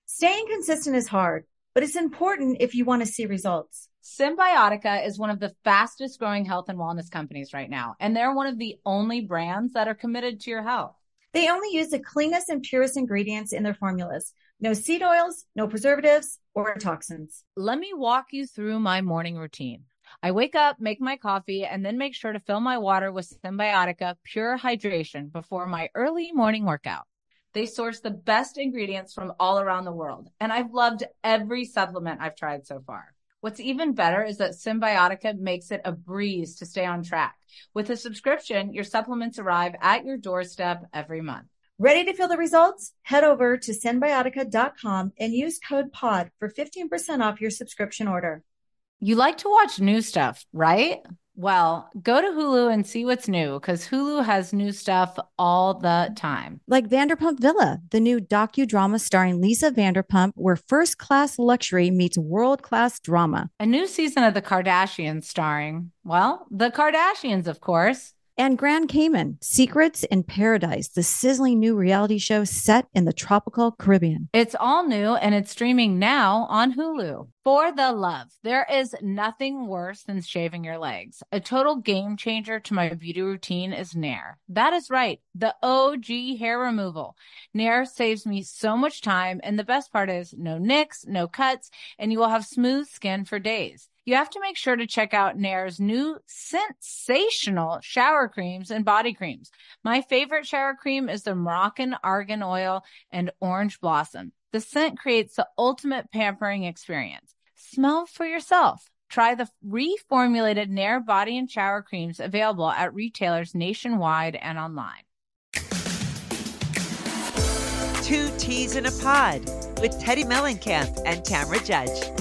Staying consistent is hard, but it's important if you want to see results. Symbiotica is one of the fastest growing health and wellness companies right now, and they're one of the only brands that are committed to your health. They only use the cleanest and purest ingredients in their formulas. No seed oils, no preservatives, or toxins. Let me walk you through my morning routine. I wake up, make my coffee, and then make sure to fill my water with Symbiotica Pure Hydration before my early morning workout. They source the best ingredients from all around the world, and I've loved every supplement I've tried so far. What's even better is that Symbiotica makes it a breeze to stay on track. With a subscription, your supplements arrive at your doorstep every month. Ready to feel the results? Head over to symbiotica.com and use code POD for 15% off your subscription order. You like to watch new stuff, right? Well, go to Hulu and see what's new because Hulu has new stuff all the time. Like Vanderpump Villa, the new docudrama starring Lisa Vanderpump, where first-class luxury meets world-class drama. A new season of The Kardashians starring, well, the Kardashians, of course. And Grand Cayman, Secrets in Paradise, the sizzling new reality show set in the tropical Caribbean. It's all new and it's streaming now on Hulu. For the love, there is nothing worse than shaving your legs. A total game changer to my beauty routine is Nair. That is right, the OG hair removal. Nair saves me so much time, and the best part is no nicks, no cuts, and you will have smooth skin for days. You have to make sure to check out Nair's new sensational shower creams and body creams. My favorite shower cream is the Moroccan Argan Oil and Orange Blossom. The scent creates the ultimate pampering experience. Smell for yourself. Try the reformulated Nair body and shower creams available at retailers nationwide and online. Two Teas in a Pod with Teddi Mellencamp and Tamra Judge.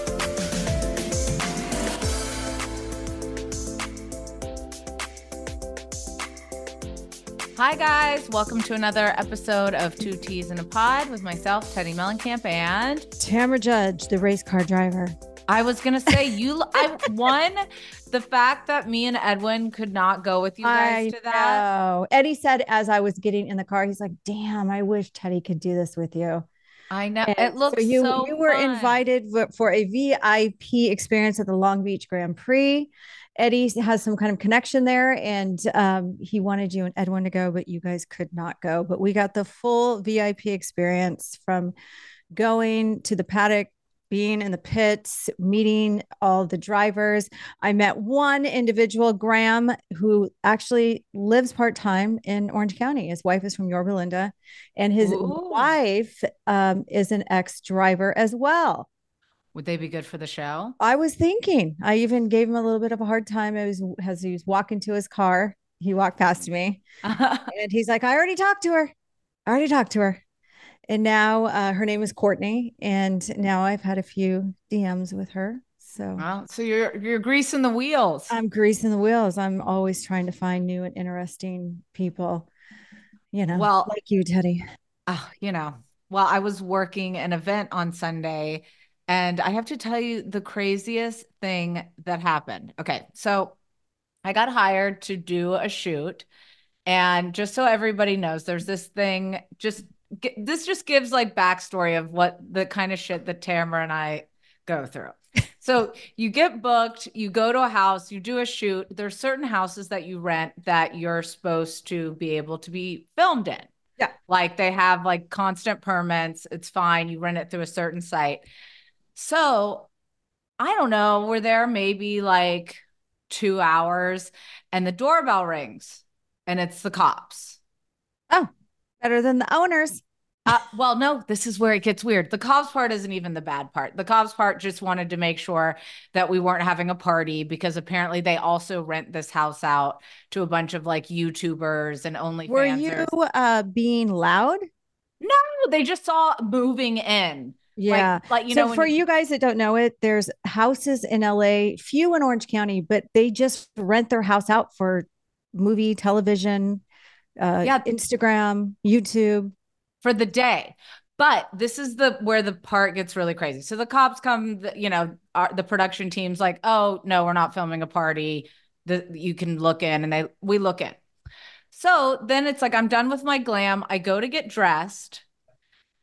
Hi, guys. Welcome to another episode of Two Teas in a Pod with myself, Teddi Mellencamp, and Tamra Judge, the race car driver. I was going to say, I won the fact that me and Edwin could not go with you guys to that. Know. Eddie said as I was getting in the car, he's like, damn, I wish Teddi could do this with you. I know. And it looks so you were fun. invited for a VIP experience at the Long Beach Grand Prix. Eddie has some kind of connection there, and he wanted you and Edwin to go, but you guys could not go. But we got the full VIP experience from going to the paddock, being in the pits, meeting all the drivers. I met one individual, Graham, who actually lives part-time in Orange County. His wife is from Yorba Linda, and his wife is an ex-driver as well. Would they be good for the show? I was thinking. I even gave him a little bit of a hard time as he was walking to his car. He walked past me and he's like, I already talked to her. And now her name is Courtney. And now I've had a few DMs with her. So, so you're greasing the wheels. I'm greasing the wheels. I'm always trying to find new and interesting people, well, like you, Teddi. Well, I was working an event on Sunday, and I have to tell you the craziest thing that happened. Okay, so I got hired to do a shoot. And just so everybody knows, there's this thing, this just gives like backstory of what the kind of shit that Tamara and I go through. So you get booked, you go to a house, you do a shoot. There's certain houses that you rent that you're supposed to be able to be filmed in. Yeah. Like they have like constant permits. It's fine. You rent it through a certain site. So I don't know, we're there maybe like 2 hours and the doorbell rings and it's the cops. Oh, better than the owners. Well, no, this is where it gets weird. The cops part isn't even the bad part. The cops part just wanted to make sure that we weren't having a party because apparently they also rent this house out to a bunch of like YouTubers and OnlyFans. Were you being loud? No, they just saw moving in. Yeah. Like so for you guys that don't know it, there's houses in LA, few in Orange County, but they just rent their house out for movie, television, Instagram, YouTube. For the day. But this is where the part gets really crazy. So the cops come, the production team's like, oh, no, we're not filming a party. You can look in, and we look in. So then it's like, I'm done with my glam. I go to get dressed.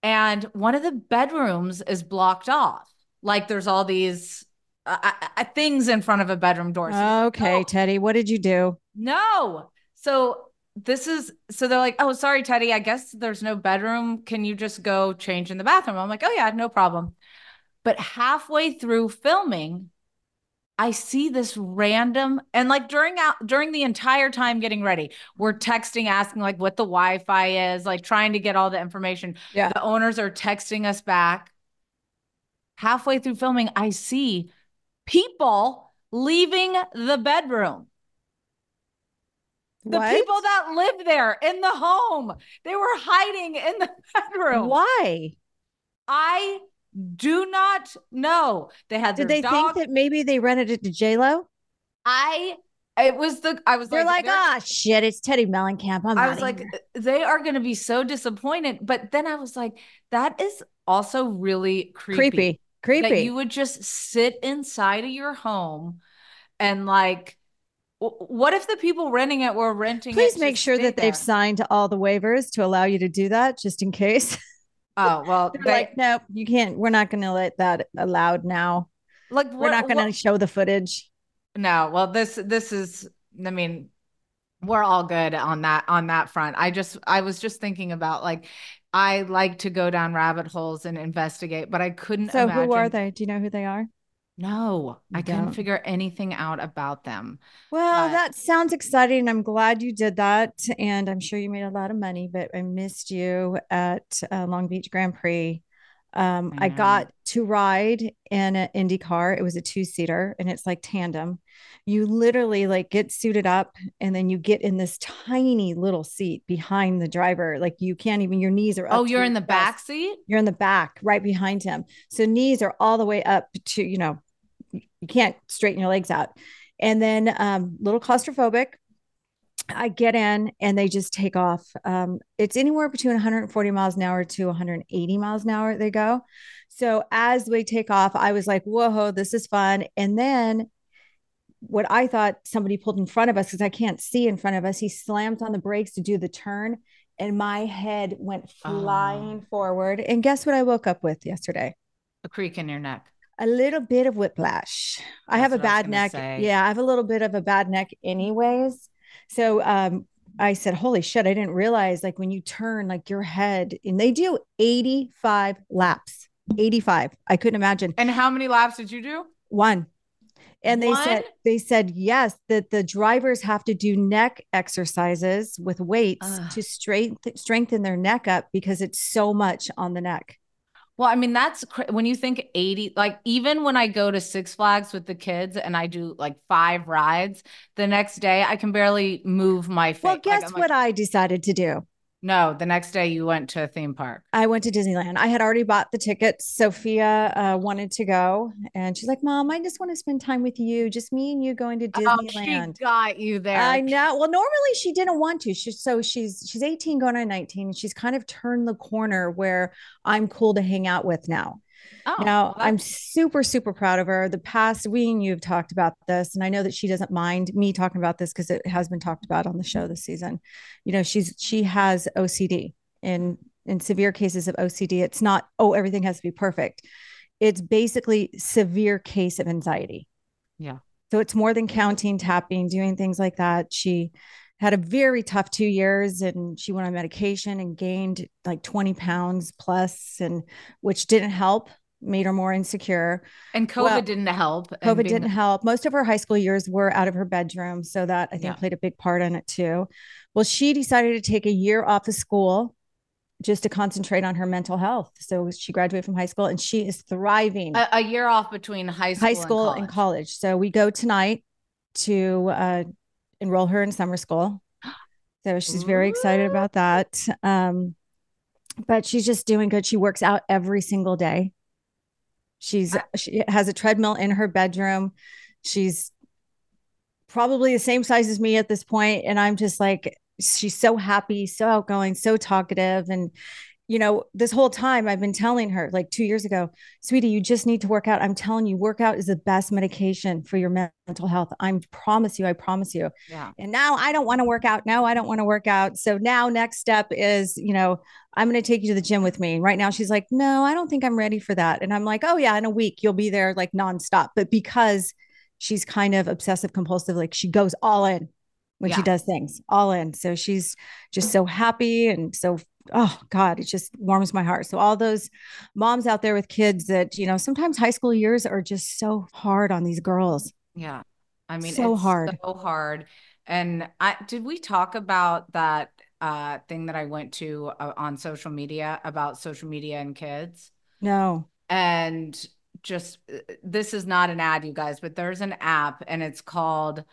and one of the bedrooms is blocked off. Like there's all these things in front of a bedroom door. So Okay, Teddy, what did you do? no. So so they're like, oh, sorry, Teddy. I guess there's no bedroom. Can you just go change in the bathroom? I'm like, oh yeah, no problem. But halfway through filming, I see this random and like during the entire time getting ready, we're texting, asking like what the Wi-Fi is, like trying to get all the information. Yeah. The owners are texting us back. Halfway through filming, I see people leaving the bedroom. The What? people that live there in the home, they were hiding in the bedroom. Why? I do not know. They had Did their they think dog. that maybe they rented it to J-Lo? I it was the I was They're like, like, ah, shit, it's Teddy Mellencamp. I'm I out was of like, here. they are going to be so disappointed. But then I was like, that is also really creepy Creepy. that you Creepy. would just sit inside of your home and like, what if the people renting it were renting Please it to make sure stay that they've there? signed all the waivers to allow you to do that, just in case. Oh, well, They're like, nope, you can't. We're not going to let that allowed now. like We're not going what to show the footage. no, well, this is, I mean, we're all good on that front. I was just thinking about like I like to go down rabbit holes and investigate, but I couldn't So who are imagine. they? Do you know who they are? No, You I couldn't don't. figure anything out about them. Well, But that sounds exciting. I'm glad you did that. And I'm sure you made a lot of money, but I missed you at Long Beach Grand Prix. I I know. got to ride in an Indy car. It was a two-seater and it's like tandem. You literally like get suited up and then you get in this tiny little seat behind the driver. Like you can't even, your knees are Oh, up to you're your in the chest. back seat? You're in the back right behind him. So knees are all the way up to, you can't straighten your legs out. And then little claustrophobic. I get in and they just take off. It's anywhere between 140 miles an hour to 180 miles an hour they go. So as we take off, I was like, whoa, this is fun. And then what I thought somebody pulled in front of us because I can't see in front of us, he slammed on the brakes to do the turn. And my head went Oh, flying forward. And guess what I woke up with yesterday? a creak in your neck. A little bit of whiplash. I have That's a what I was bad gonna neck. say. Yeah, I have a little bit of a bad neck, anyways. So I said, holy shit, I didn't realize like when you turn like your head and they do 85 laps. 85. I couldn't imagine. And how many laps did you do? One. And One? they said yes, that the drivers have to do neck exercises with weights Ugh. to strengthen their neck up because it's so much on the neck. Well, I mean, when you think 80, like even when I go to Six Flags with the kids and I do like 5 rides, the next day I can barely move my Well, face. Like guess I'm like, what I decided to do? no, the next day you went to a theme park. I went to Disneyland. I had already bought the tickets. Sophia wanted to go, and she's like, "Mom, I just want to spend time with you, just me and you going to Oh, she Disneyland." got you I there. know. Well, normally she didn't want to. She's 18 going on 19, and she's kind of turned the corner where I'm cool to hang out with now. Oh, Now, well, I'm that's super, super proud of her. The past, we and you have talked about this, and I know that she doesn't mind me talking about this because it has been talked about on the show this season. She has OCD, and in severe cases of OCD, it's not, oh, everything has to be perfect. It's basically severe case of anxiety. yeah. So it's more than counting, tapping, doing things like that. She had a very tough 2 years and she went on medication and gained like 20 pounds plus, and which didn't help, made her more insecure. And Well, COVID didn't help. And COVID being, didn't help. Most of her high school years were out of her bedroom. So that I think yeah. played a big part in it too. Well, she decided to take a year off of school just to concentrate on her mental health. So she graduated from high school and she is thriving. A year off between high High school and school and college. college. So we go tonight to enroll her in summer school. So she's very excited Ooh. about that. But she's just doing good. She works out every single day. She has a treadmill in her bedroom. She's probably the same size as me at this point, and I'm just like, she's so happy, so outgoing, so talkative, and this whole time I've been telling her, like 2 years ago, sweetie, you just need to work out. I'm telling you, workout is the best medication for your mental health. I promise you. Yeah. And now I don't want to work out. No, I don't want to work out. So now next step is, I'm going to take you to the gym with me. And right now she's like, no, I don't think I'm ready for that. And I'm like, oh yeah, in a week you'll be there like nonstop. But because she's kind of obsessive compulsive, like she goes all in when she Yeah. does things, all in. So she's just so happy and so, oh God, it just warms my heart. So all those moms out there with kids that, sometimes high school years are just so hard on these girls. Yeah. I mean, So it's hard. so hard. And did we talk about that thing that I went to on social media about social media and kids? No. And just this is not an ad, you guys, but there's an app and it's called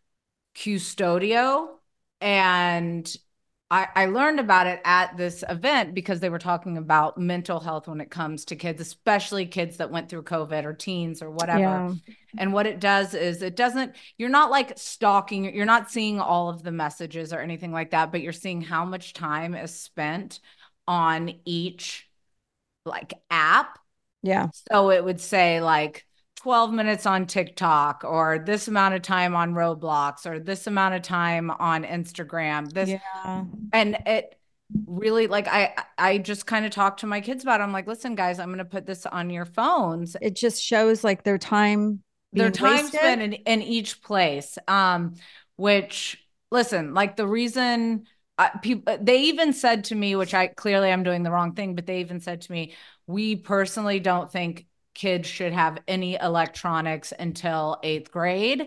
Custodio. And I learned about it at this event because they were talking about mental health when it comes to kids, especially kids that went through COVID or teens or whatever. Yeah. And what it does is you're not like stalking, you're not seeing all of the messages or anything like that, but you're seeing how much time is spent on each like app. Yeah. So it would say like 12 minutes on TikTok or this amount of time on Roblox or this amount of time on Instagram. Yeah. And it really like I just kind of talked to my kids about it. I'm like, listen, guys, I'm gonna put this on your phones. It just shows like Their being time wasted. spent in each place. Which listen, like the reason people they even said to me, which I clearly I'm doing the wrong thing, but they even said to me, we personally don't think kids should have any electronics until 8th grade,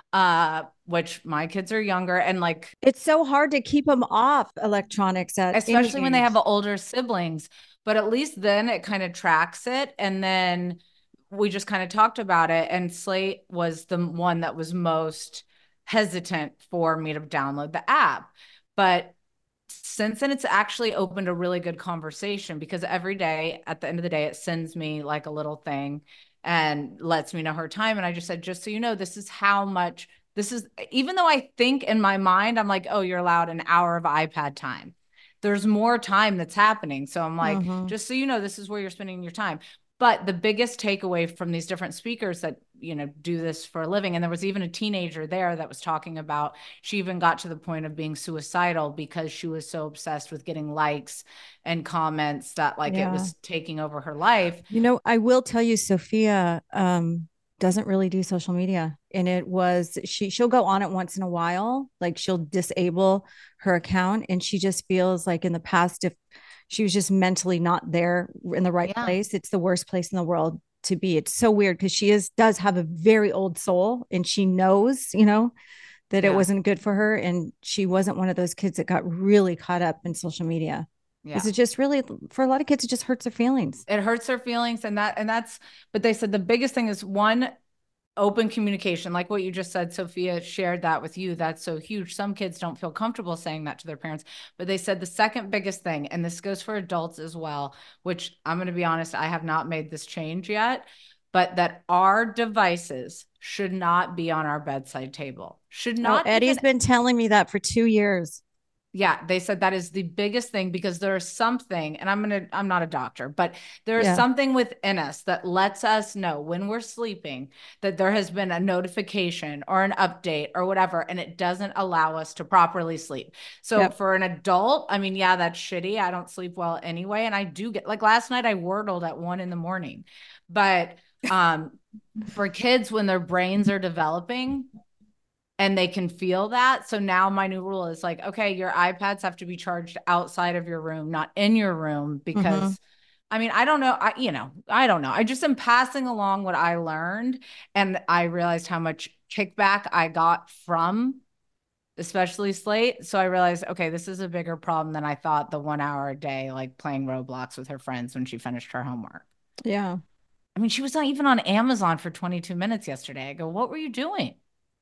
which my kids are younger. And like, It's so hard to keep them off electronics at any especially when they age. have older siblings, but at least then it kind of tracks it. And then we just kind of talked about it. And Slate was the one that was most hesitant for me to download the app. But since then, it's actually opened a really good conversation because every day at the end of the day, it sends me like a little thing and lets me know her time. And I just said, just so you know, this is how much this is, even though I think in my mind, I'm like, oh, you're allowed an hour of iPad time. There's more time that's happening. So I'm like, Mhm. just so you know, this is where you're spending your time. But the biggest takeaway from these different speakers that, do this for a living, and there was even a teenager there that was talking about, she even got to the point of being suicidal because she was so obsessed with getting likes and comments that like it Yeah. was taking over her life. I will tell you, Sophia doesn't really do social media. And she'll go on it once in a while, like she'll disable her account. And she just feels like in the past, if she was just mentally not there in the right Yeah. place, it's the worst place in the world to be. It's so weird because does have a very old soul and she knows, that it Yeah. wasn't good for her. And she wasn't one of those kids that got really caught up in social media. Yeah. Because it just really, for a lot of kids, it just hurts their feelings. It hurts their feelings but they said the biggest thing is one, open communication, like what you just said. Sophia shared that with you. That's so huge. Some kids don't feel comfortable saying that to their parents, but they said the second biggest thing, and this goes for adults as well, which I'm going to be honest, I have not made this change yet, but that our devices should not be on our bedside table. Should not. Eddie's been telling me that for 2 years. Yeah, they said that is the biggest thing because there's something, and I'm not a doctor, but there's something within us that lets us know when we're sleeping that there has been a notification or an update or whatever, and it doesn't allow us to properly sleep. So for an adult, I mean, yeah, that's shitty. I don't sleep well anyway. And I do get like last night I wordled at 1 a.m. But for kids, when their brains are developing, and they can feel that. So now my new rule is like, okay, your iPads have to be charged outside of your room, not in your room, because I mean, I don't know. I don't know. I just am passing along what I learned. And I realized how much kickback I got from especially Slate. So I realized, okay, this is a bigger problem than I thought, the 1 hour a day, like playing Roblox with her friends when she finished her homework. Yeah. I mean, she was not even on Amazon for 22 minutes yesterday. I go, what were you doing?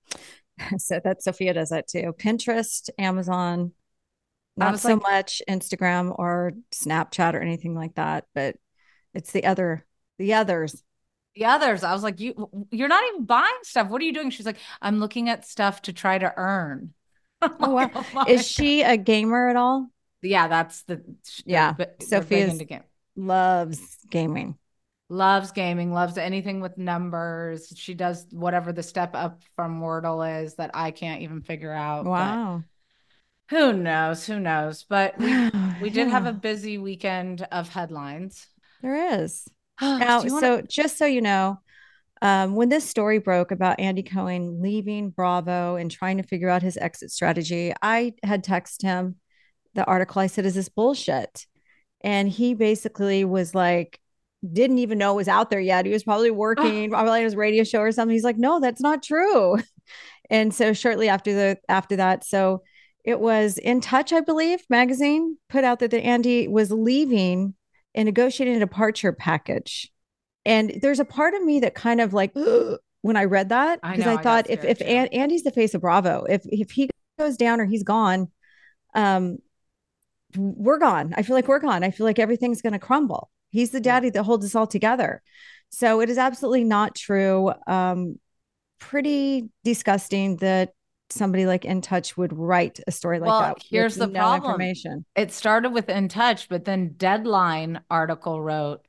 So that Sophia does that too. Pinterest, Amazon, not so like, much Instagram or Snapchat or anything like that, but it's the others. The others. I was like, you're not even buying stuff. What are you doing? She's like, I'm looking at stuff to try to earn. Oh, wow. Is she a gamer at all? Yeah, that's Yeah. they're big Sophia's into game. loves gaming. Loves gaming, loves anything with numbers. She does whatever the step up from Wordle is that I can't even figure out. But Wow. who knows? Who knows? But we did have Yeah, a busy weekend of headlines. there is. Do Now, you want to? so just so you know, when this story broke about Andy Cohen leaving Bravo and trying to figure out his exit strategy, I had texted him the article. I said, "Is this bullshit?" And he basically was like, didn't even know it was out there yet. He was probably working, probably on his radio show or something. He's like, "No, that's not true." And so shortly after that, so it was In Touch, I believe, magazine put out that the Andy was leaving and negotiating a departure package. And there's a part of me that kind of like when I read that, I because know I I got thought scared too. Andy's the face of Bravo, if he goes down or he's gone, um, we're gone. I feel like we're gone. I feel like everything's going to crumble. He's the Yeah. daddy that holds us all together. So it is absolutely not true. Pretty disgusting that somebody like In Touch would write a story like Well, that with here's the no problem. information. It started with In Touch, but then Deadline article wrote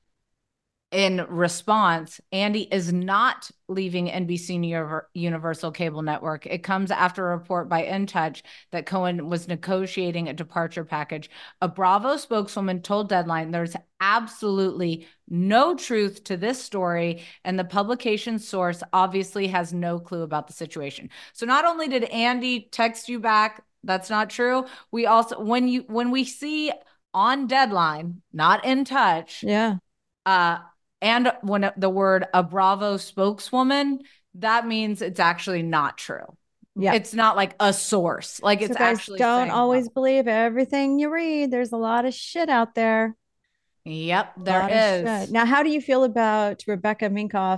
in response, Andy is not leaving NBC Universal Cable Network. It comes after a report by In Touch that Cohen was negotiating a departure package. A Bravo spokeswoman told Deadline there's absolutely no truth to this story, and the publication source obviously has no clue about the situation. So not only did Andy text you back, that's not true. We also, when we see on Deadline, not In Touch, Yeah. uh, and when the word a Bravo spokeswoman, that means it's actually not true. Yeah. It's not like a source, like So it's guys, actually don't saying always Bravo. believe everything you read. There's a lot of shit out there. Yep, A there lot of shit. is. Now, how do you feel about Rebecca Minkoff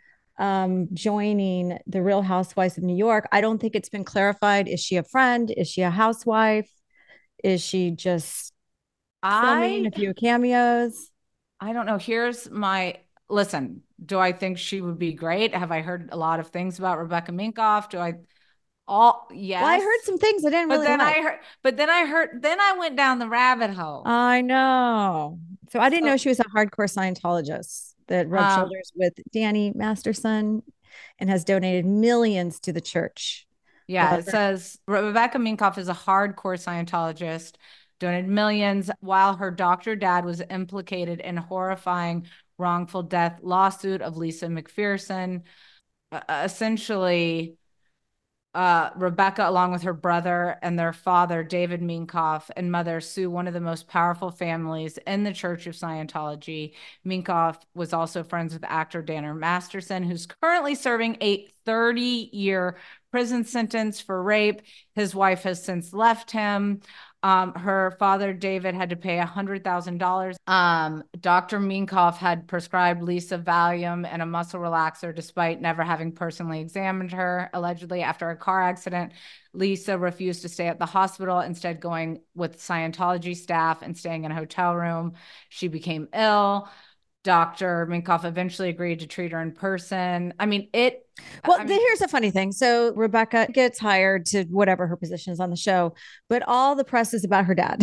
joining the Real Housewives of New York? I don't think it's been clarified. Is she a friend? Is she a housewife? Is she just filming I a few cameos? I don't know. Here's my listen. Do I think she would be great? Have I heard a lot of things about Rebecca Minkoff? Do I all Well, I heard yes. some things I didn't really like. Then I went down the rabbit hole. I know. So I didn't So know she was a hardcore Scientologist that rubbed um shoulders with Danny Masterson and has donated millions to the church. Yeah, Love it her. says Rebecca Minkoff is a hardcore Scientologist, donated millions, while her doctor dad was implicated in a horrifying wrongful death lawsuit of Lisa McPherson. Essentially, Rebecca, along with her brother and their father, David Minkoff, and mother, Sue, one of the most powerful families in the Church of Scientology. Minkoff was also friends with actor Danner Masterson, who's currently serving a 30-year prison sentence for rape. His wife has since left him. Her father, David, had to pay $100,000. Dr. Minkoff had prescribed Lisa Valium and a muscle relaxer despite never having personally examined her. Allegedly, after a car accident, Lisa refused to stay at the hospital, instead going with Scientology staff and staying in a hotel room. She became ill. Dr. Minkoff eventually agreed to treat her in person. Well, I mean, here's a funny thing. So Rebecca gets hired to whatever her position is on the show, but all the press is about her dad.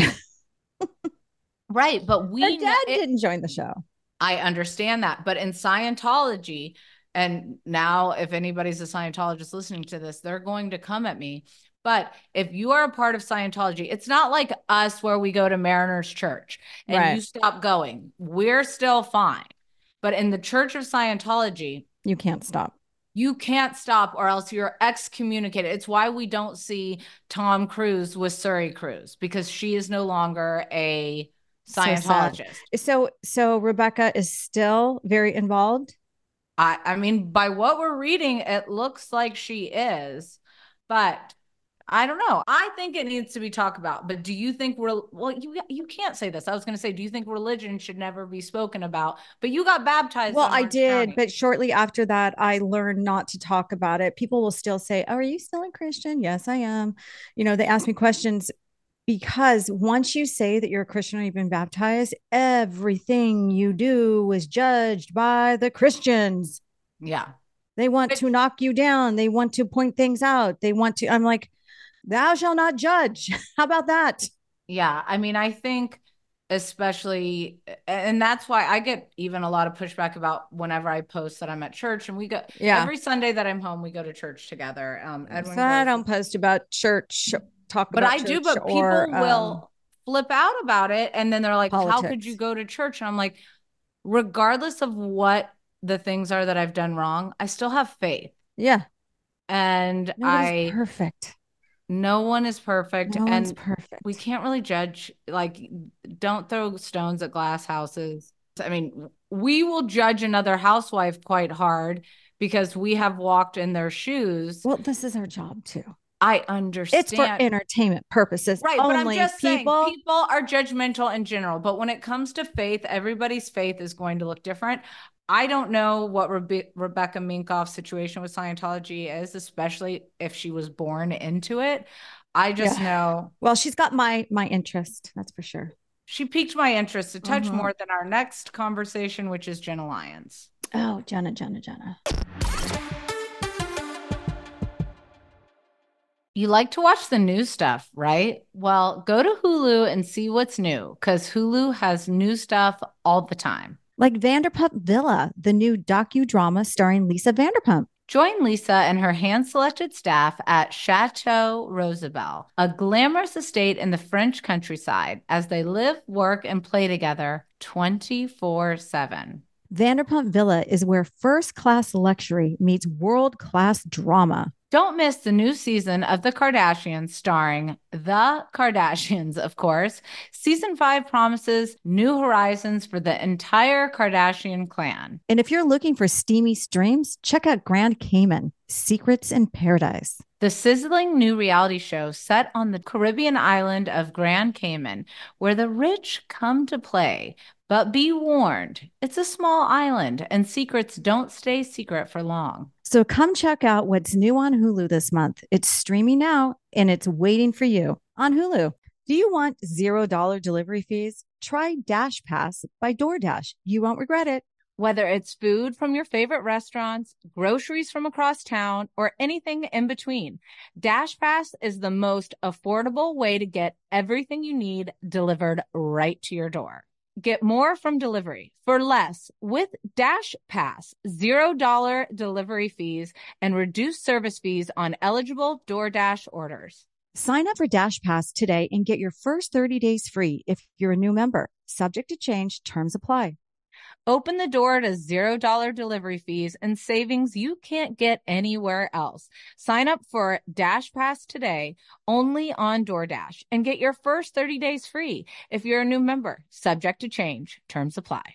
right. But Her we know dad it, didn't join the show. I understand that. But in Scientology, and now if anybody's a Scientologist listening to this, they're going to come at me. But if you are a part of Scientology, it's not like us where we go to Mariners Church and you Right. stop going. We're still fine. But in the Church of Scientology, You can't stop. you can't stop or else you're excommunicated. It's why we don't see Tom Cruise with Suri Cruise because she is no longer a So sad. Scientologist. So Rebecca is still very involved. I mean, by what we're reading, it looks like she is, but I don't know. I think it needs to be talked about. But do you think you can't say this. I was going to say, do you think religion should never be spoken about? But you got baptized Well, in I Orange did, County. but shortly after that, I learned not to talk about it. People will still say, "Oh, are you still a Christian?" Yes, I am. They ask me questions because once you say that you're a Christian or you've been baptized, everything you do is judged by the Christians. Yeah. They want to knock you down. They want to point things out. I'm like, thou shall not judge. How about that? Yeah. I mean, I think especially, and that's why I get even a lot of pushback about whenever I post that I'm at church, and we go Yeah. every Sunday that I'm home, we go to church together. So Edwin I goes, don't post about church, talk but about I do, church but or people will flip out about it. And then they're like, how could you politics. go to church? And I'm like, regardless of what the things are that I've done wrong, I still have faith. Yeah. And Nobody's perfect. no one is perfect. No one's And perfect. we can't really judge, like, don't throw stones at glass houses. I mean, we will judge another housewife quite hard because we have walked in their shoes. Well, this is our job too. I It's for understand. entertainment purposes. Right, but I'm only, just saying people. people are judgmental in general. But when it comes to faith, everybody's faith is going to look different. I don't know what Rebecca Minkoff's situation with Scientology is, especially if she was born into it. I just know. Well, she's got my interest. That's for sure. She piqued my interest a touch more than our next conversation, which is Jenna Lyons. Oh, Jenna. You like to watch the new stuff, right? Well, go to Hulu and see what's new, because Hulu has new stuff all the time. Like Vanderpump Villa, the new docudrama starring Lisa Vanderpump. Join Lisa and her hand-selected staff at Chateau Rosabelle, a glamorous estate in the French countryside, as they live, work, and play together 24/7. Vanderpump Villa is where first-class luxury meets world-class drama. Don't miss the new season of The Kardashians, starring The Kardashians, of course. Season 5 promises new horizons for the entire Kardashian clan. And if you're looking for steamy streams, check out Grand Cayman, Secrets in Paradise. The sizzling new reality show set on the Caribbean island of Grand Cayman, where the rich come to play. But be warned, it's a small island and secrets don't stay secret for long. So come check out what's new on Hulu this month. It's streaming now and it's waiting for you on Hulu. Do you want $0 delivery fees? Try Dash Pass by DoorDash. You won't regret it. Whether it's food from your favorite restaurants, groceries from across town, or anything in between, DashPass is the most affordable way to get everything you need delivered right to your door. Get more from delivery for less with DashPass, $0 delivery fees, and reduced service fees on eligible DoorDash orders. Sign up for Dash Pass today and get your first 30 days free if you're a new member. Subject to change, terms apply. Open the door to $0 delivery fees and savings you can't get anywhere else. Sign up for Dash Pass today, only on DoorDash, and get your first 30 days free if you're a new member. Subject to change. Terms apply.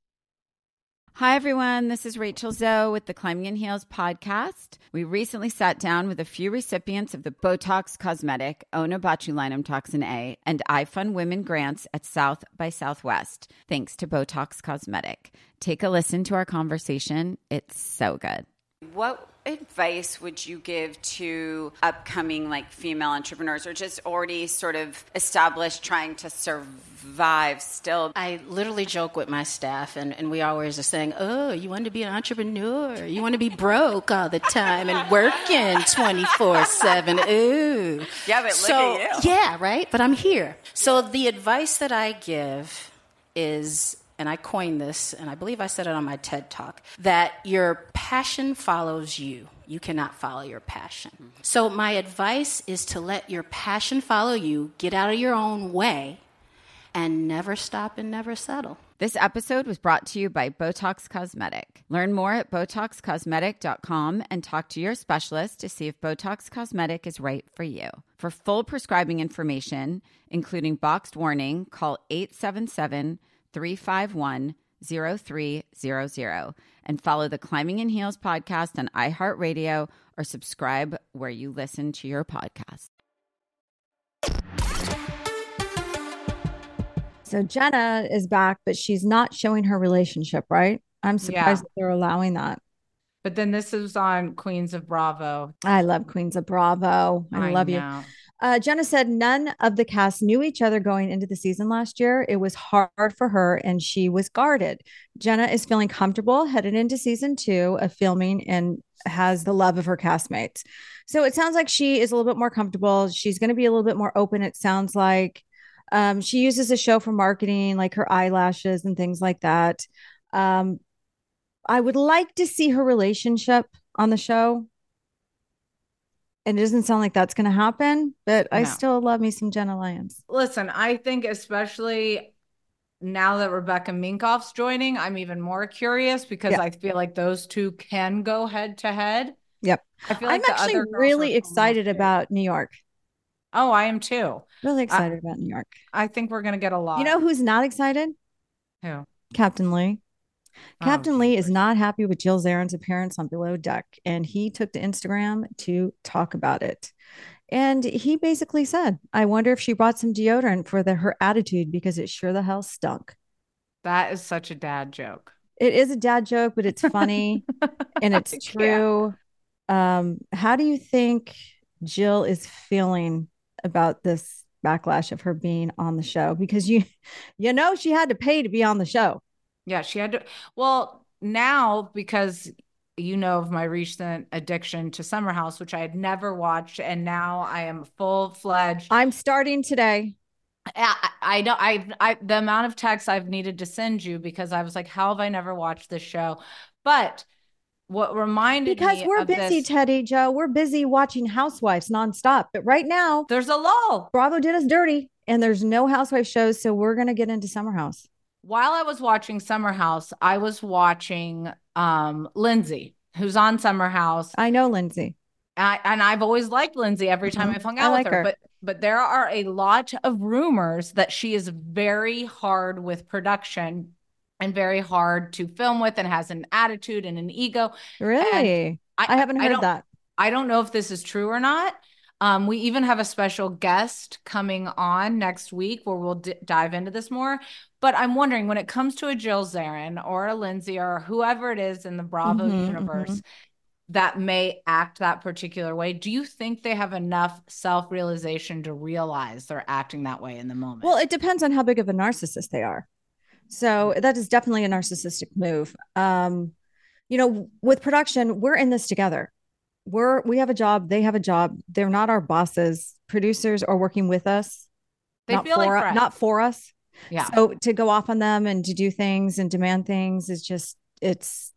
Hi, everyone. This is Rachel Zoe with the Climbing in Heels podcast. We recently sat down with a few recipients of the Botox Cosmetic, Onabotulinum Toxin A, and iFund Women grants at South by Southwest, thanks to Botox Cosmetic. Take a listen to our conversation. It's so good. What advice would you give to upcoming female entrepreneurs or just already sort of established trying to survive still? I literally joke with my staff and we always are saying, oh, you want to be an entrepreneur? You want to be broke all the time and working 24/7. Ooh. Yeah, but look at you. Yeah, right? But I'm here. So the advice that I give is, and I coined this, and I believe I said it on my TED Talk, that your passion follows you. You cannot follow your passion. So my advice is to let your passion follow you, get out of your own way, and never stop and never settle. This episode was brought to you by Botox Cosmetic. Learn more at BotoxCosmetic.com and talk to your specialist to see if Botox Cosmetic is right for you. For full prescribing information, including boxed warning, call 877-351-0300 and follow the Climbing in Heels podcast on iHeartRadio or subscribe where you listen to your podcast. So Jenna is back, but she's not showing her relationship, right? I'm surprised that they're allowing that. But then this is on Queens of Bravo. I love Queens of Bravo. I love you. Jenna said none of the cast knew each other going into the season last year. It was hard for her and she was guarded. Jenna is feeling comfortable headed into season 2 of filming and has the love of her castmates. So it sounds like she is a little bit more comfortable. She's going to be a little bit more open. It sounds like She uses the show for marketing, like her eyelashes and things like that. Um, I would like to see her relationship on the show. And it doesn't sound like that's going to happen, but I No. still love me some Jenna Lyons. Listen, I think especially now that Rebecca Minkoff's joining, I'm even more curious because Yeah. I feel like those two can go head to head. Yep. I feel I'm like the actually other girls are really falling off excited too. about New York. Oh, I am too. Really excited about New York. I think we're going to get a lot. You know who's not excited? Who? Captain Lee. Captain Oh, Lee is jeepers. not happy with Jill Zarin's appearance on Below Deck, and he took to Instagram to talk about it. And he basically said, I wonder if she brought some deodorant for her attitude because it sure the hell stunk. That is such a dad joke. It is a dad joke, but it's funny and it's I can't. true. How do you think Jill is feeling about this backlash of her being on the show? Because you know she had to pay to be on the show. Yeah, she had to. Well, now because you know of my recent addiction to Summer House, which I had never watched, and now I am full-fledged. I'm starting today. I know the amount of texts I've needed to send you because I was like, how have I never watched this show? But what reminded because me we're of busy, this, Teddy, Joe. We're busy watching Housewives nonstop. But right now, there's a lull. Bravo did us dirty, and there's no Housewife shows, so we're gonna get into Summer House. While I was watching Summer House, I was watching Lindsay, who's on Summer House. I know Lindsay. And I've always liked Lindsay every time I've hung out like with her. her. But there are a lot of rumors that she is very hard with production and very hard to film with and has an attitude and an ego. Really? I haven't heard that. I don't know if this is true or not. We even have a special guest coming on next week where we'll dive into this more. But I'm wondering when it comes to a Jill Zarin or a Lindsay or whoever it is in the Bravo universe that may act that particular way, do you think they have enough self-realization to realize they're acting that way in the moment? Well, it depends on how big of a narcissist they are. So that is definitely a narcissistic move. You know, with production, we're in this together. We have a job, they have a job. They're not our bosses. Producers are working with us. They feel like friends. Not for us. Yeah. So to go off on them and to do things and demand things is just, it's,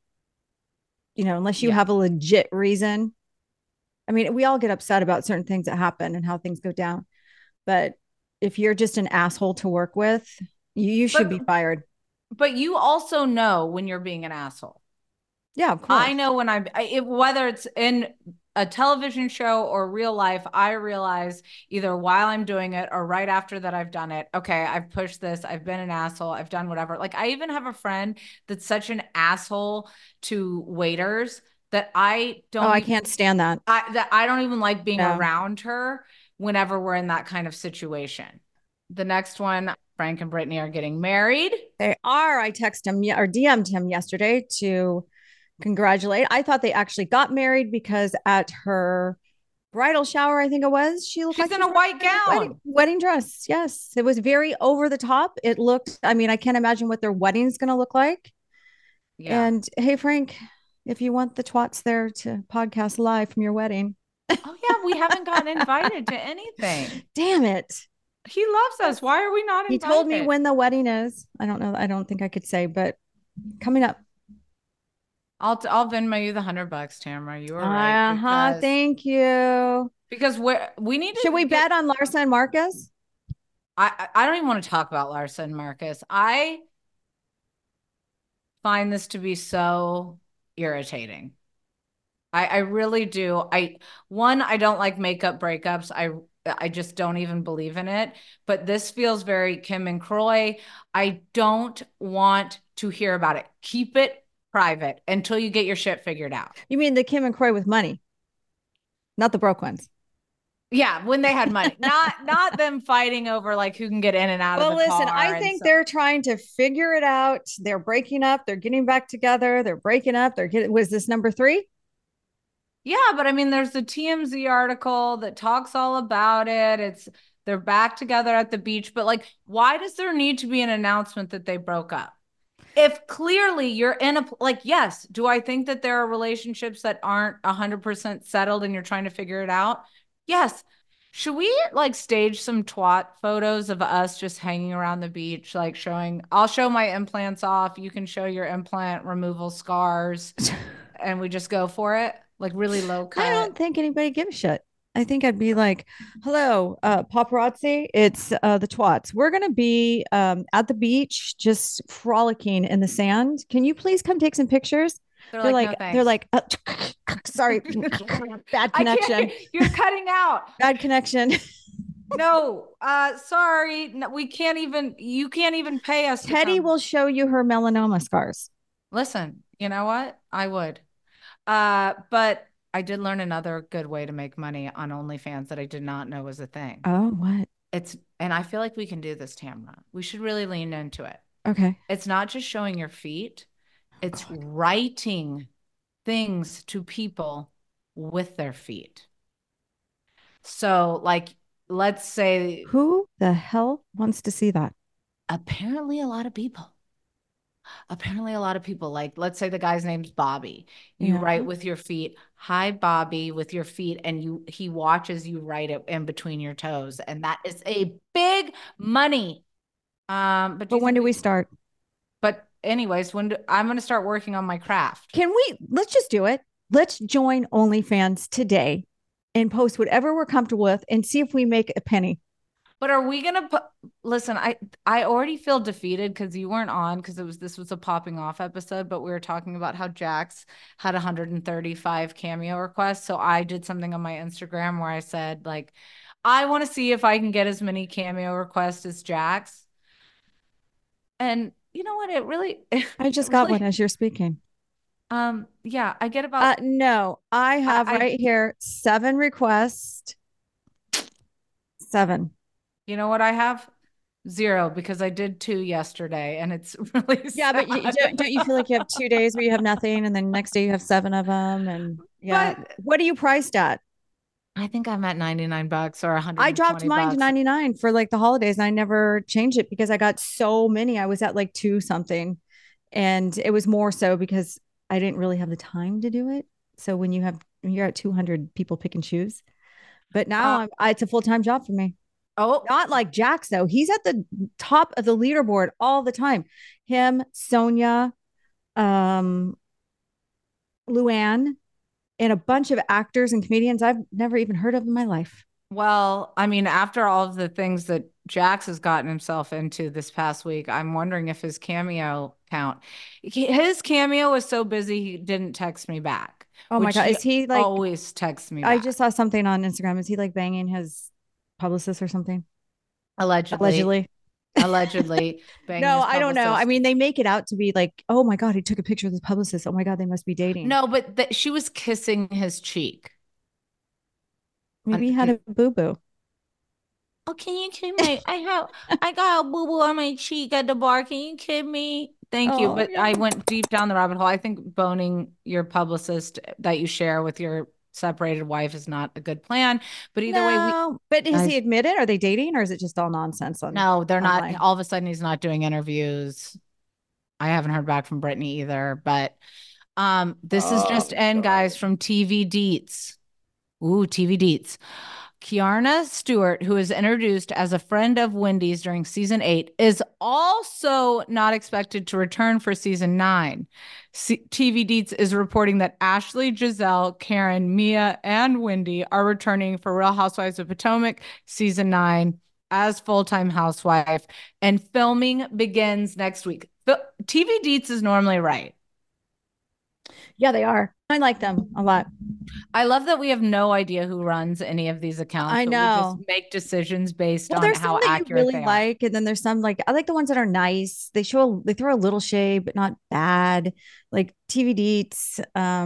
you know, unless you have a legit reason. I mean, we all get upset about certain things that happen and how things go down. But if you're just an asshole to work with, you should be fired. But you also know when you're being an asshole. Yeah, of course. I know when whether it's in a television show or real life, I realize either while I'm doing it or right after that I've done it. Okay, I've pushed this. I've been an asshole. I've done whatever. Like I even have a friend that's such an asshole to waiters that I don't. I can't stand that. I don't even like being around her whenever we're in that kind of situation. The next one, Frank and Brittany are getting married. They are. I texted him or DM'd him yesterday to congratulate. I thought they actually got married because at her bridal shower, I think it was, she's like in a white gown. Wedding dress. Yes. It was very over the top. It looked, I mean, I can't imagine what their wedding's going to look like. Yeah. And hey, Frank, if you want the twats there to podcast live from your wedding. Oh, yeah. We haven't gotten invited to anything. Damn it. He loves us. Why are we not invited? He told me when the wedding is. I don't know. I don't think I could say, but coming up. I'll Venmo you the $100, Tamara. You were right. Thank you. Because we need to. Should we bet on Larsa and Marcus? I don't even want to talk about Larsa and Marcus. I find this to be so irritating. I really do. I don't like makeup breakups. I just don't even believe in it. But this feels very Kim and Kroy. I don't want to hear about it. Keep it private until you get your shit figured out. You mean the Kim and Kroy with money, not the broke ones? Yeah, when they had money, not them fighting over like who can get in and out of the car. Well, listen, I think they're trying to figure it out. They're breaking up. They're getting back together. They're breaking up. Was this number 3? Yeah, but I mean, there's the TMZ article that talks all about it. They're back together at the beach, but like, why does there need to be an announcement that they broke up? If clearly you're in yes, do I think that there are relationships that aren't 100% settled and you're trying to figure it out? Yes. Should we like stage some twat photos of us just hanging around the beach, like I'll show my implants off. You can show your implant removal scars and we just go for it, like really low cut. I don't think anybody gives a shit. I think I'd be like, hello, paparazzi, it's the twats. We're going to be at the beach, just frolicking in the sand. Can you please come take some pictures? They're like, no, they're like, sorry, bad connection. You're cutting out. Bad connection. No, sorry. No, you can't even pay us. Teddy will show you her melanoma scars. Listen, you know what? I would. But I did learn another good way to make money on OnlyFans that I did not know was a thing. Oh, what? And I feel like we can do this, Tamra. We should really lean into it. Okay. It's not just showing your feet. It's writing things to people with their feet. So like, let's say. Who the hell wants to see that? Apparently a lot of people. Like, let's say the guy's name's Bobby. You write with your feet, hi, Bobby, with your feet. And he watches you write it in between your toes. And that is a big money. But when do we start? But anyways, I'm going to start working on my craft. Let's just do it. Let's join OnlyFans today and post whatever we're comfortable with and see if we make a penny. But are we going to listen, I already feel defeated because you weren't on because this was a popping off episode, but we were talking about how Jax had 135 cameo requests. So I did something on my Instagram where I said, like, I want to see if I can get as many cameo requests as Jax. And you know what? I just got one as you're speaking. Yeah, I get about. No, I have right here 7 requests. 7. You know what I have? 0 because I did 2 yesterday and it's really sad. Yeah, but don't you feel like you have 2 days where you have nothing and then next day you have 7 of them? And yeah, but what are you priced at? I think I'm at $99 or $100. I dropped mine to $99 for like the holidays and I never changed it because I got so many. I was at like 2 something and it was more so because I didn't really have the time to do it. So when you're at 200 people pick and choose, but now it's a full-time job for me. Oh, not like Jax though. He's at the top of the leaderboard all the time. Him, Sonia, Luann, and a bunch of actors and comedians I've never even heard of in my life. Well, I mean, after all of the things that Jax has gotten himself into this past week, I'm wondering if his cameo count. His cameo was so busy he didn't text me back. Oh my God. Is he like always texts me back? I just saw something on Instagram. Is he like banging his publicist or something? Allegedly. No, I don't know. I mean, they make it out to be like, oh my God, he took a picture of his publicist. Oh my God, they must be dating. No, but she was kissing his cheek. Maybe he had a boo-boo. Oh, can you kid me? I got a boo-boo on my cheek at the bar. Can you kid me? Thank you. But yeah. I went deep down the rabbit hole. I think boning your publicist that you share with your separated wife is not a good plan, but either way but has he admitted? Are they dating or is it just all nonsense? No, they're online? Not. All of a sudden he's not doing interviews. I haven't heard back from Brittany either, but this is just guys from TV Deets. Ooh, TV Deets. Kiarna Stewart, who is introduced as a friend of Wendy's during season 8, is also not expected to return for season 9. TV Deets is reporting that Ashley, Giselle, Karen, Mia, and Wendy are returning for Real Housewives of Potomac season 9 as full-time housewife, and filming begins next week. TV Deets is normally right. Yeah, they are. I like them a lot. I love that we have no idea who runs any of these accounts. I know. We just make decisions based on how accurate really they are. And then there's some like I like the ones that are nice. They throw a little shade, but not bad. Like TV Deets,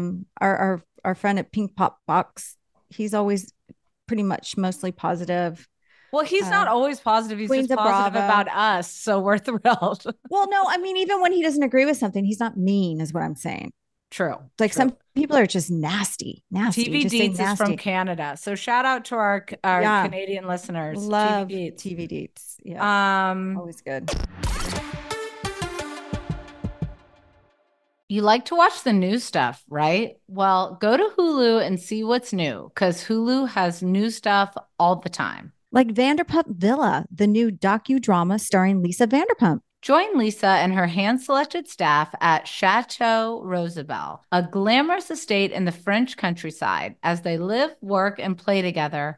our friend at Pink Pop Box. He's always pretty much mostly positive. Well, he's not always positive. He's just positive about us. So we're thrilled. Well, no, I mean, even when he doesn't agree with something, he's not mean, is what I'm saying. True. Like some people are just nasty. TV Deets is from Canada. So shout out to our Canadian listeners. Love TV Deets. Yeah. Always good. You like to watch the new stuff, right? Well, go to Hulu and see what's new because Hulu has new stuff all the time. Like Vanderpump Villa, the new docudrama starring Lisa Vanderpump. Join Lisa and her hand-selected staff at Chateau Rosabelle, a glamorous estate in the French countryside, as they live, work, and play together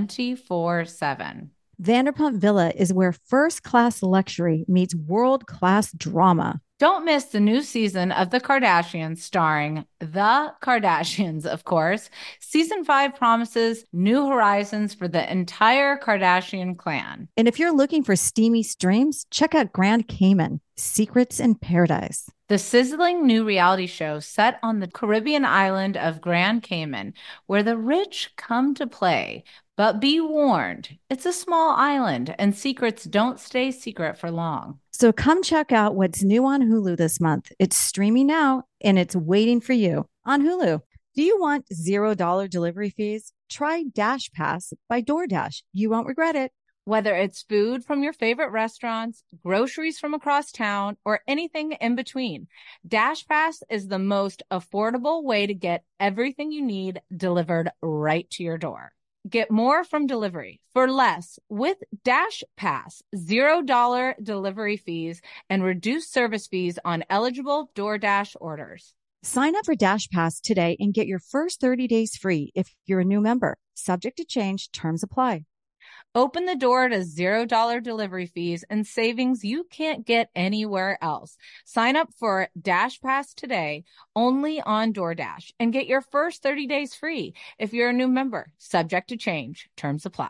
24/7. Vanderpump Villa is where first-class luxury meets world-class drama. Don't miss the new season of The Kardashians starring The Kardashians, of course. Season 5 promises new horizons for the entire Kardashian clan. And if you're looking for steamy streams, check out Grand Cayman, Secrets in Paradise. The sizzling new reality show set on the Caribbean island of Grand Cayman, where the rich come to play. But be warned, it's a small island and secrets don't stay secret for long. So come check out what's new on Hulu this month. It's streaming now and it's waiting for you on Hulu. Do you want $0 delivery fees? Try Dash Pass by DoorDash. You won't regret it. Whether it's food from your favorite restaurants, groceries from across town, or anything in between, Dash Pass is the most affordable way to get everything you need delivered right to your door. Get more from delivery for less with Dash Pass, $0 delivery fees, and reduced service fees on eligible DoorDash orders. Sign up for Dash Pass today and get your first 30 days free if you're a new member. Subject to change, terms apply. Open the door to $0 delivery fees and savings you can't get anywhere else. Sign up for Dash Pass today only on DoorDash and get your first 30 days free if you're a new member. Subject to change. Terms apply.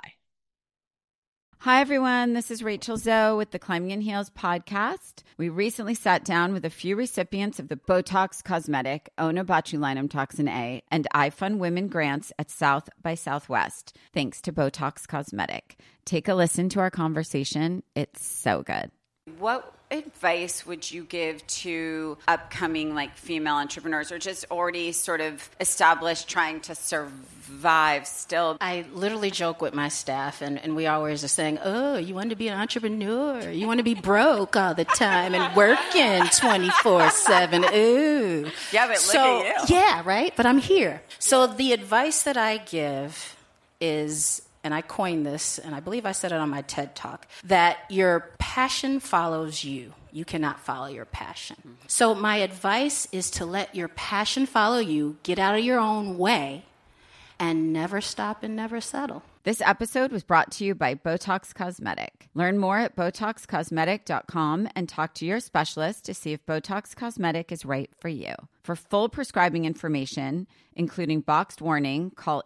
Hi, everyone. This is Rachel Zoe with the Climbing in Heels podcast. We recently sat down with a few recipients of the Botox Cosmetic, Onabotulinum Toxin A, and iFund Women grants at South by Southwest, thanks to Botox Cosmetic. Take a listen to our conversation. It's so good. What advice would you give to upcoming female entrepreneurs or just already sort of established trying to survive still? I literally joke with my staff and we always are saying, oh, you want to be an entrepreneur? You want to be broke all the time and working 24/7. Ooh. Yeah, but look at you. Yeah, right? But I'm here. So the advice that I give is, and I coined this, and I believe I said it on my TED Talk, that your passion follows you. You cannot follow your passion. Mm-hmm. So my advice is to let your passion follow you, get out of your own way, and never stop and never settle. This episode was brought to you by Botox Cosmetic. Learn more at BotoxCosmetic.com and talk to your specialist to see if Botox Cosmetic is right for you. For full prescribing information, including boxed warning, call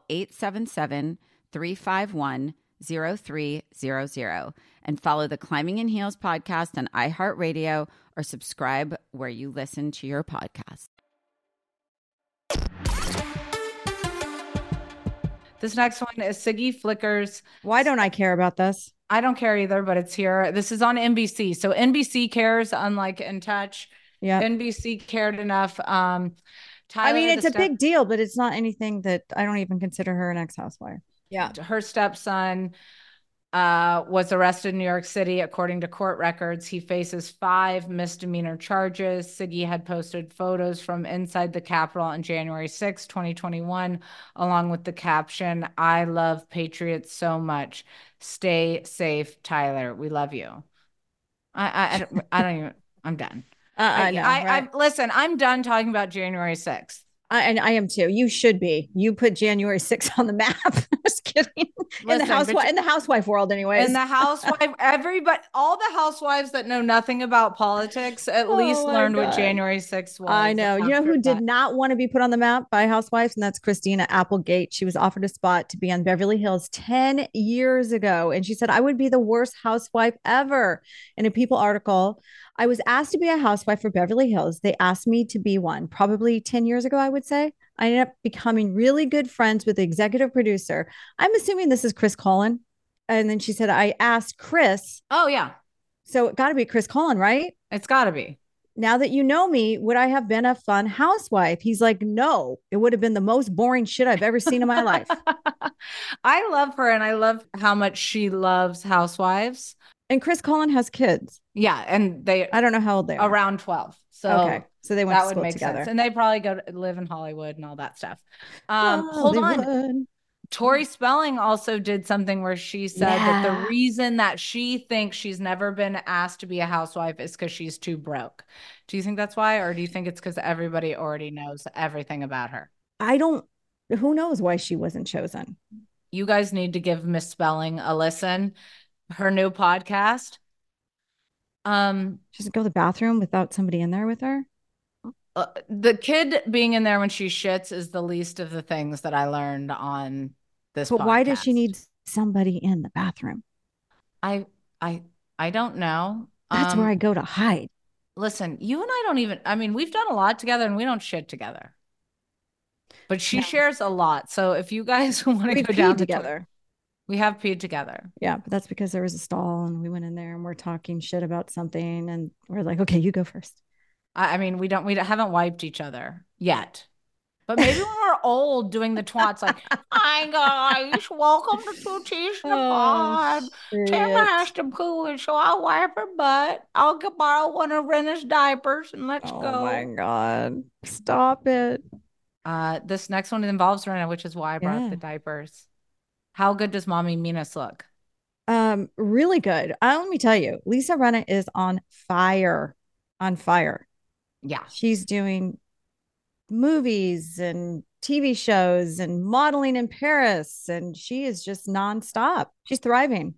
877-351-0300 and follow the Climbing in Heels podcast on iHeartRadio or subscribe where you listen to your podcast. This next one is Siggy Flicker's. Why don't I care about this? I don't care either, but it's here. This is on NBC. So NBC cares, unlike In Touch. Yeah. NBC cared enough. It's a big deal, but it's not anything that I don't even consider her an ex-housewife. Yeah. Her stepson was arrested in New York City. According to court records, he faces 5 misdemeanor charges. Siggy had posted photos from inside the Capitol on January 6, 2021, along with the caption, "I love Patriots so much. Stay safe, Tyler. We love you." I don't even, I'm done. Listen, I'm done talking about January 6th. And I am too. You should be. You put January 6th on the map. Just kidding. Listen, in the housewife world, anyways. In the housewife, all the housewives that know nothing about politics at least learned what January 6th was. I know. You know who did not want to be put on the map by housewives? And that's Christina Applegate. She was offered a spot to be on Beverly Hills 10 years ago. And she said, I would be the worst housewife ever. In a People article, I was asked to be a housewife for Beverly Hills. They asked me to be one probably 10 years ago, I would say. I ended up becoming really good friends with the executive producer. I'm assuming this is Chris Collin. And then she said, I asked Chris. Oh, yeah. So it got to be Chris Collin, right? It's got to be. Now that you know me, would I have been a fun housewife? He's like, no, it would have been the most boring shit I've ever seen in my life. I love her and I love how much she loves housewives. And Chris Cullen has kids. Yeah, and I don't know how old they are. Around 12. So okay, so they went that to would school make together. sense. And they probably live in Hollywood and all that stuff. Hold Hollywood. on. Tori Spelling also did something where she said that the reason that she thinks she's never been asked to be a housewife is because she's too broke. Do you think that's why? Or do you think it's because everybody already knows everything about her? Who knows why she wasn't chosen? You guys need to give Miss Spelling a listen. Her new podcast. Just go to the bathroom without somebody in there with her. The kid being in there when she shits is the least of the things that I learned on this podcast. Why does she need somebody in the bathroom? I don't know. That's where I go to hide. Listen, you and I we've done a lot together and we don't shit together. But she shares a lot. So if you guys want to go down together, we have peed together. Yeah, but that's because there was a stall and we went in there and we're talking shit about something and we're like, okay, you go first. We haven't wiped each other yet. But maybe when we're old doing the twats, like, hi guys, welcome to Two Teas in a Pod. Tamara has to poo, and so I'll wipe her butt. I'll borrow one of Rena's diapers and let's go. Oh my God. Stop it. This next one involves Rena, which is why I brought up the diapers. How good does Mommy Minas look? Really good. Let me tell you, Lisa Rinna is on fire. On fire. Yeah. She's doing movies and TV shows and modeling in Paris, and she is just nonstop. She's thriving.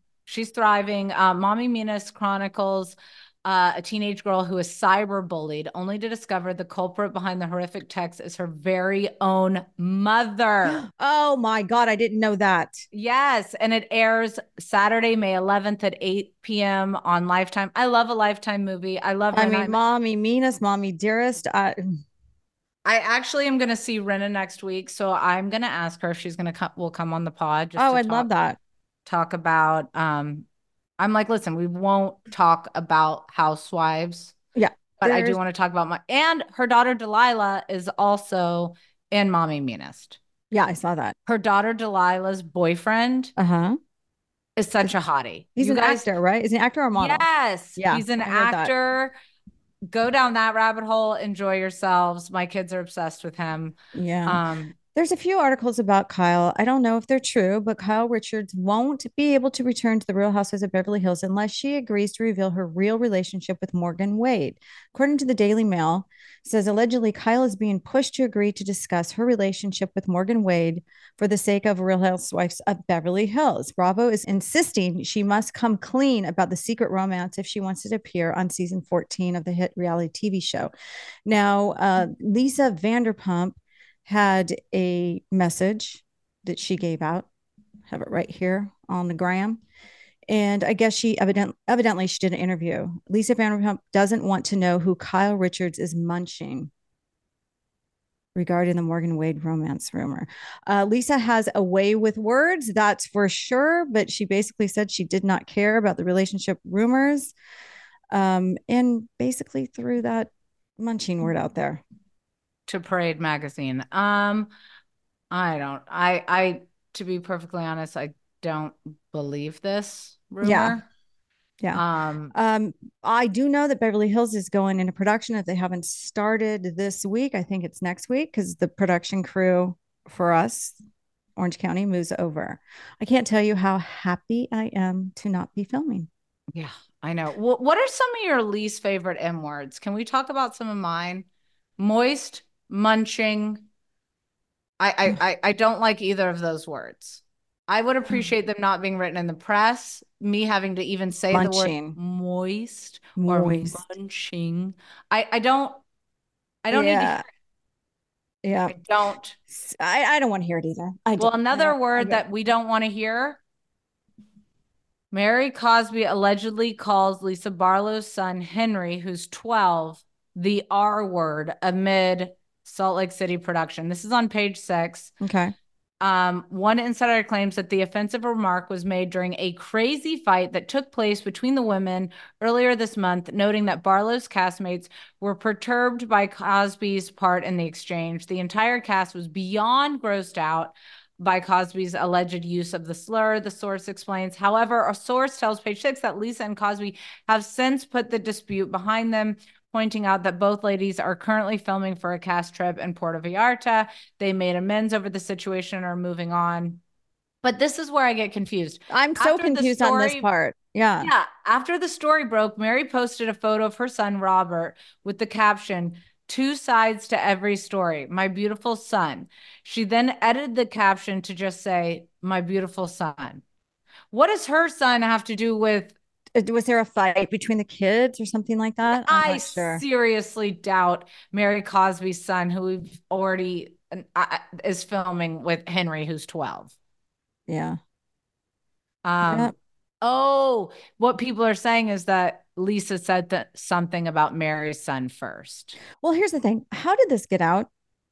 Mommy Minas chronicles a teenage girl who is cyberbullied, only to discover the culprit behind the horrific text is her very own mother. Oh my God, I didn't know that. Yes, and it airs Saturday, May 11th at 8 p.m. on Lifetime. I love a Lifetime movie. Mommy Minas, Mommy Dearest. I actually am going to see Rena next week, so I'm going to ask her if she's going to will come on the pod. I'd love that. Talk about I'm like, listen, we won't talk about housewives. Yeah. But I do want to talk about and her daughter Delilah is also in Mommy Meanest. Yeah, I saw that. Her daughter Delilah's boyfriend is such a hottie. He's an actor, right? Is he an actor or model? Yes. Yeah, he's an actor. Go down that rabbit hole. Enjoy yourselves. My kids are obsessed with him. Yeah. There's a few articles about Kyle. I don't know if they're true, but Kyle Richards won't be able to return to the Real Housewives of Beverly Hills unless she agrees to reveal her real relationship with Morgan Wade. According to the Daily Mail, it says allegedly Kyle is being pushed to agree to discuss her relationship with Morgan Wade for the sake of Real Housewives of Beverly Hills. Bravo is insisting she must come clean about the secret romance if she wants to appear on season 14 of the hit reality TV show. Now, Lisa Vanderpump had a message that she gave out. I have it right here on the gram. And I guess she evidently she did an interview. Lisa Vanderpump doesn't want to know who Kyle Richards is munching regarding the Morgan Wade romance rumor. Lisa has a way with words, that's for sure. But she basically said she did not care about the relationship rumors and basically threw that munching word out there. To Parade magazine. I to be perfectly honest, I don't believe this rumor. Yeah. I do know that Beverly Hills is going into production. If they haven't started this week, I think it's next week because the production crew for us, Orange County, moves over. I can't tell you how happy I am to not be filming. Yeah, I know. What are some of your least favorite M words? Can we talk about some of mine? Moist, munching. I don't like either of those words. I would appreciate them not being written in the press. Me having to even say munching. The word moist or munching. I don't need to hear it. Yeah. I don't. I don't want to hear it either. Another word that we don't want to hear. Mary Cosby allegedly calls Lisa Barlow's son Henry, who's 12, the R word amid Salt Lake City production. This is on page 6. Okay. One insider claims that the offensive remark was made during a crazy fight that took place between the women earlier this month, noting that Barlow's castmates were perturbed by Cosby's part in the exchange. The entire cast was beyond grossed out. by Cosby's alleged use of the slur, the source explains. However, a source tells Page Six that Lisa and Cosby have since put the dispute behind them, pointing out that both ladies are currently filming for a cast trip in Puerto Vallarta. They made amends over the situation and are moving on. But this is where I get confused. I'm so confused on this part. Yeah. Yeah. After the story broke, Mary posted a photo of her son, Robert, with the caption, "Two sides to every story. My beautiful son." She then edited the caption to just say, "My beautiful son." What does her son have to do with? Was there a fight between the kids or something like that? I seriously doubt Mary Cosby's son, who we've already is filming with Henry, who's 12. Yeah. Yep. Oh, what people are saying is that Lisa said that something about Mary's son first. Well, here's the thing. How did this get out?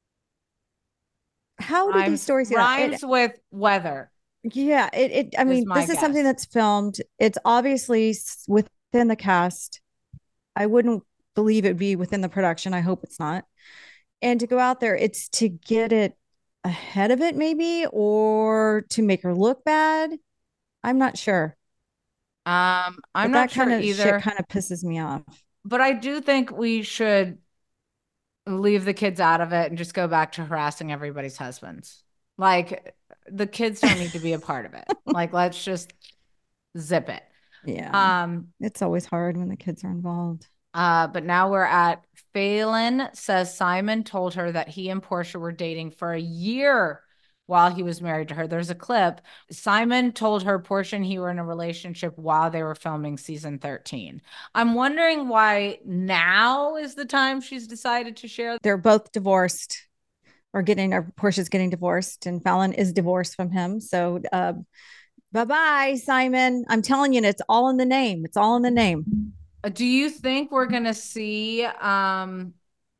How did these stories get out? Rhymes with weather. Yeah. I mean, this is something that's filmed. It's obviously within the cast. I wouldn't believe it'd be within the production. I hope it's not. And to go out there, it's to get it ahead of it, maybe, or to make her look bad. I'm not sure. I'm not sure either. Shit kind of pisses me off. But I do think we should leave the kids out of it and just go back to harassing everybody's husbands. Like, the kids don't need to be a part of it. Like, let's just zip it. Yeah. It's always hard when the kids are involved. But now we're at Phelan says Simon told her that he and Portia were dating for a year while he was married to her. There's a clip. Simon told her Portia and he were in a relationship while they were filming season 13. I'm wondering why now is the time she's decided to share. They're both divorced or Portia's getting divorced and Fallon is divorced from him. So bye-bye, Simon. I'm telling you, it's all in the name. It's all in the name. Do you think we're going to see Fallon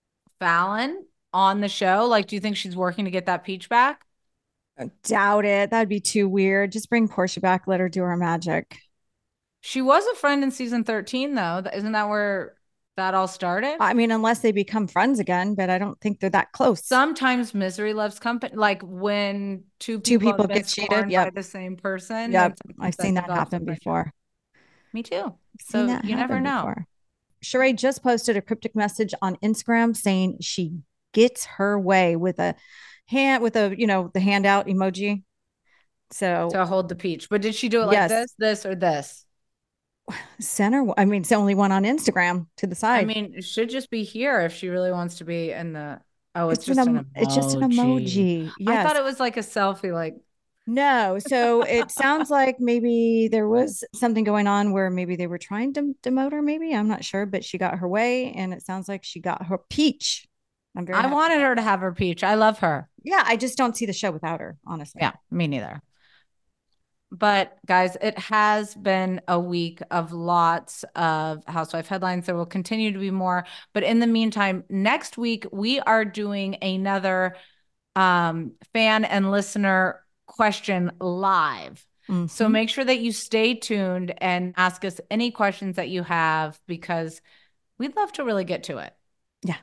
on the show? Like, do you think she's working to get that peach back? I doubt it. That'd be too weird. Just bring Portia back. Let her do her magic. She was a friend in season 13, though. Isn't that where that all started? I mean, unless they become friends again, but I don't think they're that close. Sometimes misery loves company. Like when two people get cheated by the same person. Yep. I've seen that happen before. Me too. So you never know. Sheree just posted a cryptic message on Instagram saying she gets her way with the handout emoji. So to hold the peach. But did she do it like this, or this? Center. I mean, it's the only one on Instagram to the side. I mean, it should just be here if she really wants to be in the. Oh, it's just an emoji. It's just an emoji. Yes. I thought it was like a selfie. Like, no. So it sounds like maybe there was something going on where maybe they were trying to demote her. Maybe I'm not sure, but she got her way, and it sounds like she got her peach. I wanted her to have her peach. I love her. Yeah, I just don't see the show without her, honestly. Yeah, me neither. But guys, it has been a week of lots of housewife headlines. There will continue to be more. But in the meantime, next week, we are doing another fan and listener question live. Mm-hmm. So make sure that you stay tuned and ask us any questions that you have, because we'd love to really get to it. Yeah.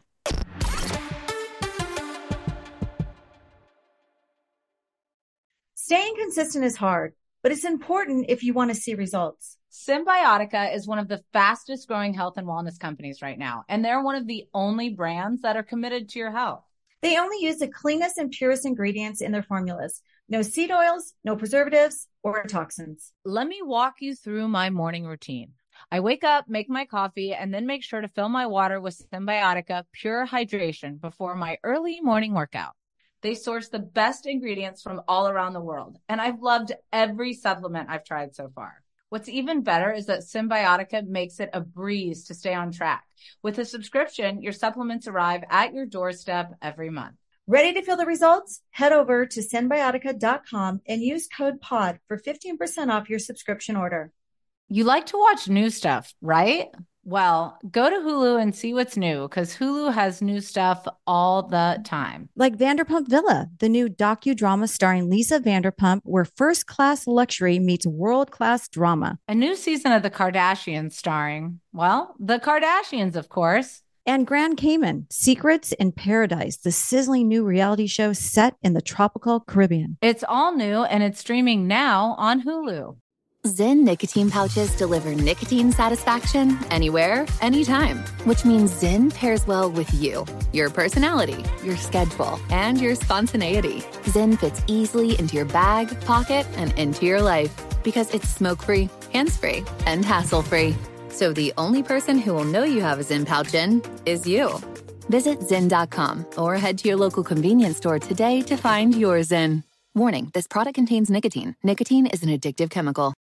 Staying consistent is hard, but it's important if you want to see results. Symbiotica is one of the fastest growing health and wellness companies right now, and they're one of the only brands that are committed to your health. They only use the cleanest and purest ingredients in their formulas. No seed oils, no preservatives, or toxins. Let me walk you through my morning routine. I wake up, make my coffee, and then make sure to fill my water with Symbiotica Pure Hydration before my early morning workout. They source the best ingredients from all around the world, and I've loved every supplement I've tried so far. What's even better is that Symbiotica makes it a breeze to stay on track. With a subscription, your supplements arrive at your doorstep every month. Ready to feel the results? Head over to Symbiotica.com and use code POD for 15% off your subscription order. You like to watch new stuff, right? Well, go to Hulu and see what's new, because Hulu has new stuff all the time. Like Vanderpump Villa, the new docudrama starring Lisa Vanderpump, where first-class luxury meets world-class drama. A new season of The Kardashians starring, well, the Kardashians, of course. And Grand Cayman, Secrets in Paradise, the sizzling new reality show set in the tropical Caribbean. It's all new and it's streaming now on Hulu. Zyn nicotine pouches deliver nicotine satisfaction anywhere, anytime, which means Zyn pairs well with you, your personality, your schedule, and your spontaneity. Zyn fits easily into your bag, pocket, and into your life because it's smoke-free, hands-free, and hassle-free. So the only person who will know you have a Zyn pouch in is you. Visit Zyn.com or head to your local convenience store today to find your Zyn. Warning, this product contains nicotine. Nicotine is an addictive chemical.